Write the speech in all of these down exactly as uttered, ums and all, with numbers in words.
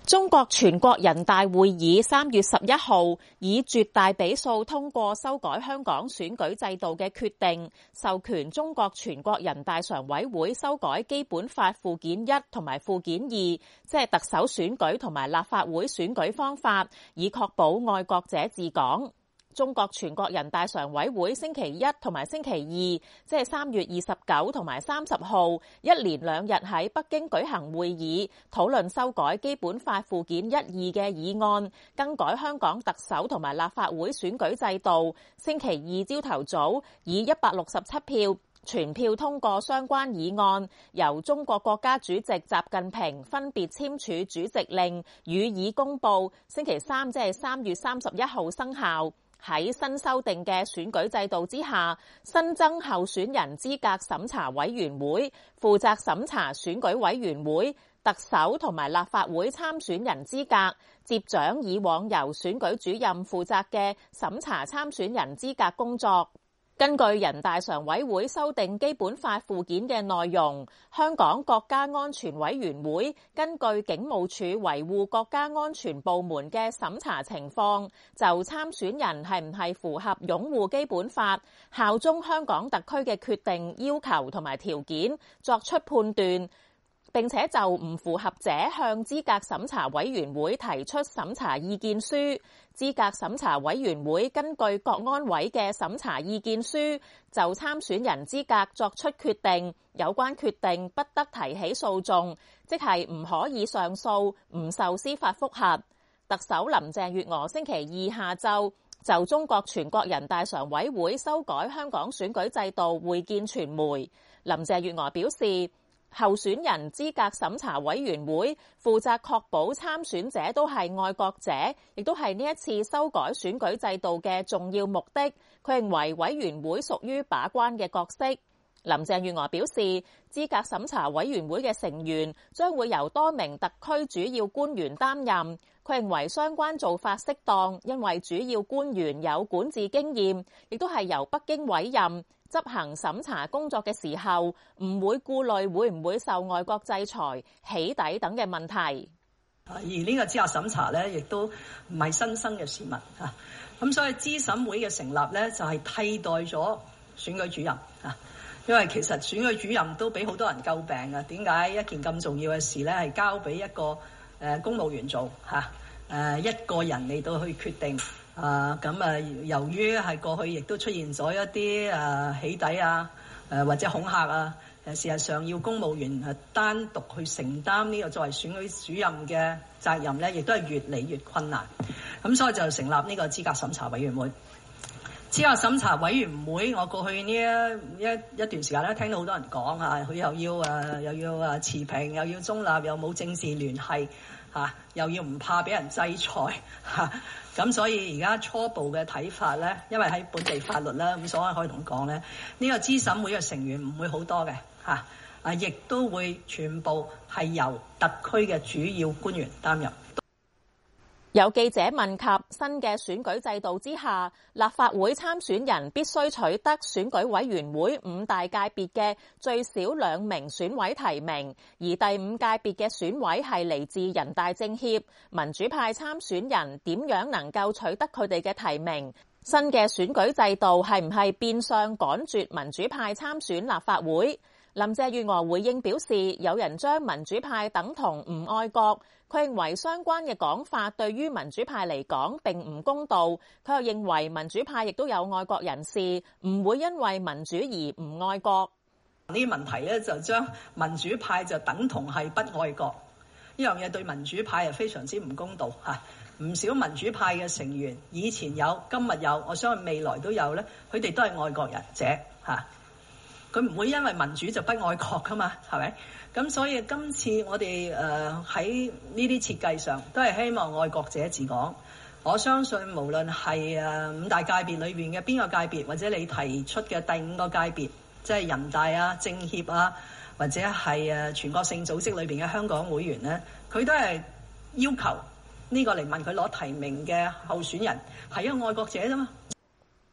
中國全國人大會議三月十一號以絕大比數通過修改香港選舉制度嘅決定，授權中國全國人大常委會修改基本法附件一同埋附件二，即係特首選舉同埋立法會選舉方法，以確保愛國者治港。中國全國人大常委會星期一同埋星期二，即係三月二十九同埋三十號，一連兩日喺北京舉行會議，討論修改基本法附件一二嘅議案，更改香港特首同埋立法會選舉制度。星期二朝頭早以一百六十七票全票通過相關議案，由中國國家主席習近平分別簽署主席令，予以公佈。星期三即係三月三十一號生效。喺新修訂嘅選舉制度之下，新增候選人資格審查委員會，負責審查選舉委員會、特首同埋立法會參選人資格，接掌以往由選舉主任負責嘅審查參選人資格工作。根據人大常委會修訂基本法附件嘅內容，香港國家安全委員會根據警務處維護國家安全部門嘅審查情況，就參選人係唔係符合擁護基本法、效忠香港特區嘅決定要求同埋條件作出判斷，並且就唔符合者向資格審查委員會提出審查意見書。資格審查委員會根據國安委嘅審查意見書，就參選人資格作出決定，有關決定不得提起訴訟，即係唔可以上訴，唔受司法覆核。特首林鄭月娥星期二下晝就中國全國人大常委會修改香港選舉制度會見傳媒。林鄭月娥表示，候選人資格審查委員會負責確保參選者都係愛國者，亦都係呢一次修改選舉制度嘅重要目的。佢認為委員會屬於把關嘅角色。林鄭月娥表示，資格審查委員會嘅成員將會由多名特區主要官員擔任。佢認為相關做法適當，因為主要官員有管治經驗，亦都係由北京委任。執行審查工作嘅時候，唔會顧慮會唔會受外國制裁、起底等嘅問題。 而呢個資格審查咧，亦都唔係新生嘅事物嚇。咁所以資審會嘅成立咧，就係替代咗選舉主任嚇。因為其實選舉主任都俾好多人詬病啊，點解一件咁重要嘅事咧，係交俾一個誒公務員做嚇？誒一個人嚟到去決定。啊，咁啊，由於係過去亦都出現咗一啲誒起底啊，誒或者恐嚇啊，誒事實上要公務員誒單獨去承擔呢個作為選舉主任嘅責任咧，亦都係越嚟越困難。咁所以就成立呢個資格審查委員會。資格審查委員會，我過去呢一一一段時間咧，聽到好多人講嚇，佢又要誒又要誒持平，又要中立，又冇政治聯繫。嚇，又要唔怕俾人制裁嚇，咁所以而家初步嘅睇法咧，因為喺本地法律啦，咁所以可以同講咧，呢個資審會嘅成員唔會好多嘅嚇，啊，亦都會全部係由特區嘅主要官員擔任。 有記者問及新嘅選舉制度之下，立法會參選人必須取得選舉委員會五大界別嘅最少兩名選委提名，而第五界別嘅選委係嚟自人大政協，民主派參選人點樣能夠取得佢哋嘅提名？新嘅選舉制度係唔係變相趕絕民主派參選立法會？林鄭月娥回應表示，有人將民主派等同唔愛國，佢認為相關嘅講法對於民主派嚟講並唔公道。佢又認為民主派亦都有愛國人士，唔會因為民主而唔愛國。 呢啲問題咧就將民主派就等同係不愛國，呢樣嘢對民主派係非常之唔公道嚇。唔少民主派嘅成員以前有，今日有，我相信未來都有咧，佢哋都係愛國人者嚇。佢唔會因為民主就不愛國噶嘛，係咪？咁所以今次我哋誒喺呢啲設計上都係希望愛國者治港。我相信無論係誒五大界別裏邊嘅邊個界別，或者你提出嘅第五個界別，即係人大啊、政協啊，或者係誒全國性組織裏邊嘅香港會員咧，佢都係要求呢個嚟問佢攞提名嘅候選人係一個愛國者啫嘛。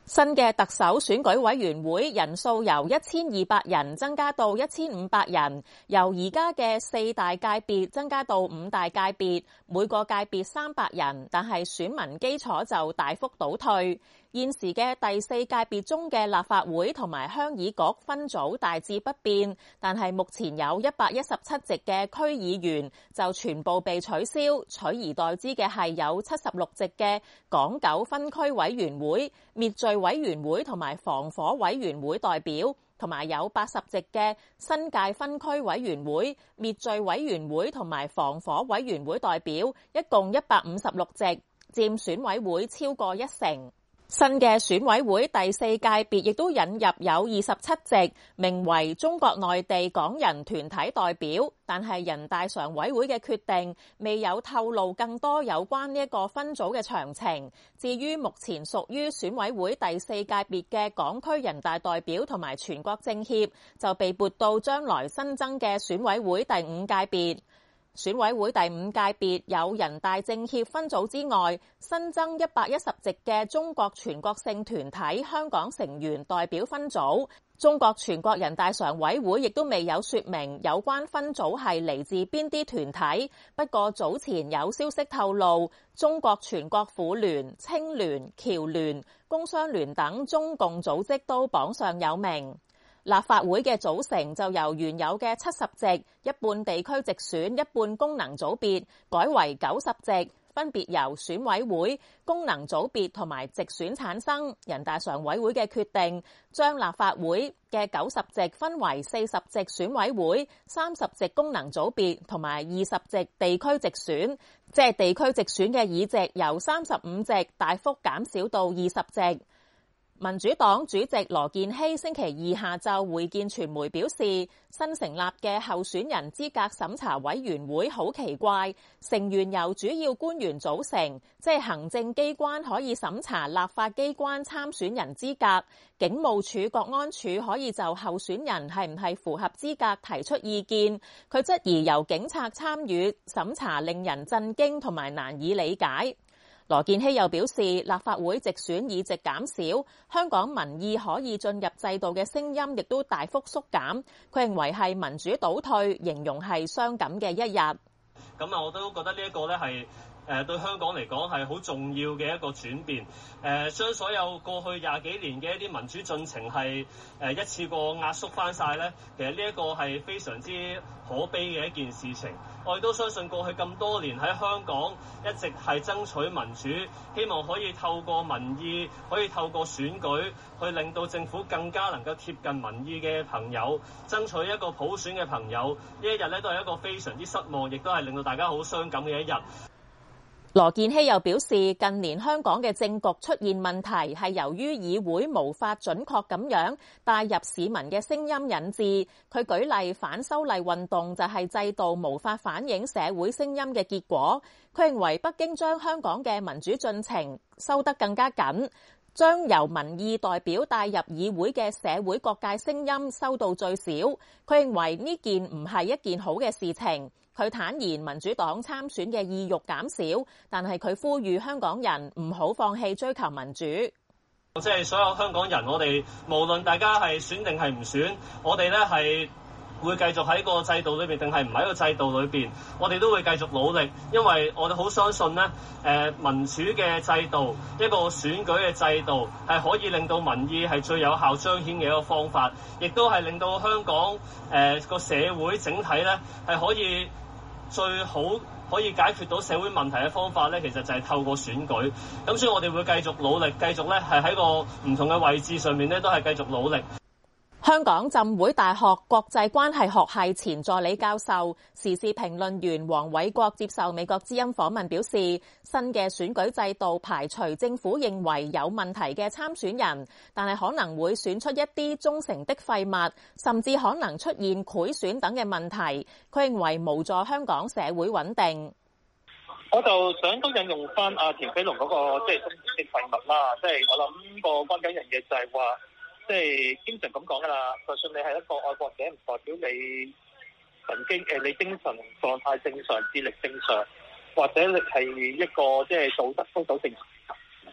新嘅特首選舉委員會人數由一千二百人增加到一千五百人，由而家嘅四大界別增加到五大界別，每個界別三百人，但係選民基礎就大幅倒退。現時嘅第四界別中嘅立法會同埋鄉議局分組大致不變，但係目前有一百一十七席嘅區議員就全部被取消，取而代之嘅係有七十六席嘅港九分區委員會、滅罪委員會同埋防火委員會代表，同埋有八十席嘅新界分區委員會、滅罪委員會同埋防火委員會代表，一共一百五十六席，佔選委會超過一成。新嘅選委會第四界別亦都引入有二十七席，名為中國內地港人團體代表，但係人大常委會嘅決定未有透露更多有關呢一個分組嘅詳情。至於目前屬於選委會第四界別嘅港區人大代表同埋全國政協，就被撥到將來新增嘅選委會第五界別。選委會第五界別有人大政協分組之外，新增一百一十席嘅中國全國性團體香港成員代表分組。中國全國人大常委會亦都未有說明有關分組係嚟自邊啲團體，不過早前有消息透露，中國全國婦聯、青聯、僑聯、工商聯等中共組織都榜上有名。立法會嘅組成就由原有嘅七十席，一半地區直選，一半功能組別，改為九十席，分別由選委會、功能組別同埋直選產生。人大常委會嘅決定將立法會嘅九十席分為四十席選委會、三十席功能組別同埋二十席地區直選，即係地區直選嘅議席由三十五席大幅減少到二十席。民主黨主席羅健熙星期二下晝會見傳媒表示，新成立嘅候選人資格審查委員會好奇怪，成員由主要官員組成，即係行政機關可以審查立法機關參選人資格，警務處、國安處可以就候選人係唔係符合資格提出意見。佢質疑由警察參與審查令人震驚同埋難以理解。羅健熙又表示，立法會直選議席減少，香港民意可以進入制度嘅聲音亦都大幅縮減。佢認為係民主倒退，形容係傷感嘅一日。 咁啊，我都覺得呢一個咧係誒對香港嚟講係好重要嘅一個轉變。誒將所有過去廿幾年嘅一啲民主進程係誒一次過壓縮翻晒咧，其實呢一個係非常之可悲嘅一件事情。我亦都相信過去咁多年喺香港一直係爭取民主，希望可以透過民意，可以透過選舉去令到政府更加能夠貼近民意嘅朋友，爭取一個普選嘅朋友。呢一日咧都係一個非常之失望，亦都係令到大家好傷感嘅一日。 羅健熙又表示，近年香港嘅政局出現問題，係由於議會無法準確咁樣帶入市民嘅聲音引致。佢舉例反修例運動就係制度無法反映社會聲音嘅結果。佢認為北京將香港嘅民主進程收得更加緊，將由民意代表帶入議會嘅社會各界聲音收到最少。佢認為呢件唔係一件好嘅事情。佢坦言民主黨參選嘅意欲減少，但係佢呼籲香港人唔好放棄追求民主。 即係所有香港人，我哋無論大家係選定係唔選，我哋咧係會繼續喺個制度裏邊，定係唔喺個制度裏邊，我哋都會繼續努力，因為我哋好相信咧，誒民主嘅制度，一個選舉嘅制度係可以令到民意係最有效彰顯嘅一個方法，亦都係令到香港誒個社會整體咧係可以最好可以解決到社會問題嘅方法咧，其實就係透過選舉。咁所以我哋會繼續努力，繼續咧係喺個唔同嘅位置上面咧，都係繼續努力。 香港浸會大學國際關係學系前助理教授、時事評論員黃偉國接受美國之音訪問表示，新嘅選舉制度排除政府認為有問題嘅參選人，但係可能會選出一啲忠誠的廢物，甚至可能出現賄選等嘅問題。佢認為無助香港社會穩定。 我就想都引用翻阿田飛龍嗰個即係忠誠的廢物啦，即係我諗個關鍵人嘅就係話。即係經常咁講噶啦，就算你係一個愛國者，唔代表你神經誒，你精神狀態正常、智力正常，或者你係一個即係道德操守正常。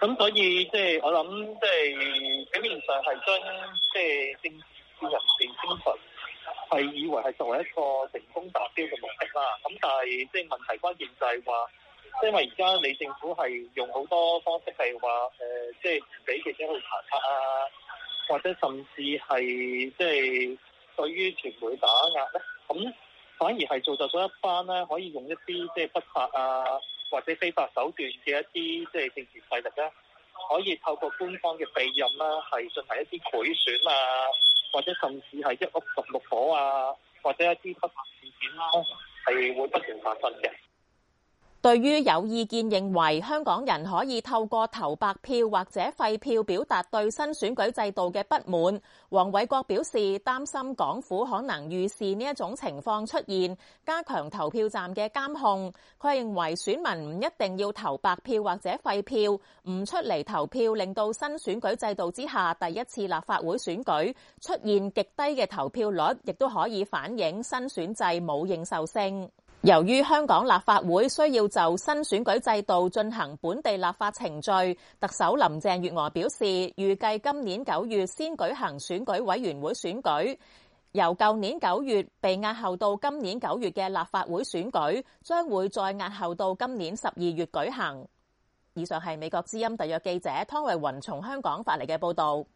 咁所以即係我諗，即係表面上係將即係政治人士精神係以為係作為一個成功達標嘅目的啦。咁但係即係問題關鍵就係話，因為而家你政府係用好多方式係話誒，即係唔俾記者去查冊啊，或者甚至係即係對於傳媒打壓咧，咁反而係造就咗一班咧可以用一啲即係不法啊或者非法手段嘅一啲即係政治勢力咧，可以透過官方嘅庇蔭啦，係進行一啲賄選啊，或者甚至係一屋十六火啊，或者一啲不法事件啦，係會不斷發生嘅。 對於有意見認為香港人可以透過投白票或者廢票表達對新選舉制度嘅不滿，黃偉國表示擔心港府可能預示呢一種情況出現，加強投票站嘅監控。佢認為選民唔一定要投白票或者廢票，唔出嚟投票令到新選舉制度之下第一次立法會選舉出現極低嘅投票率，亦都可以反映新選制冇認受性。由於香港立法會需要就新選舉制度進行本地立法程序，特首林鄭月娥表示，預計今年九月先舉行選舉委員會選舉，由舊年九月被押後到今年九月嘅立法會選舉，將會再押後到今年十二月舉行。以上係美國之音特約記者湯慧雲從香港發嚟嘅報導。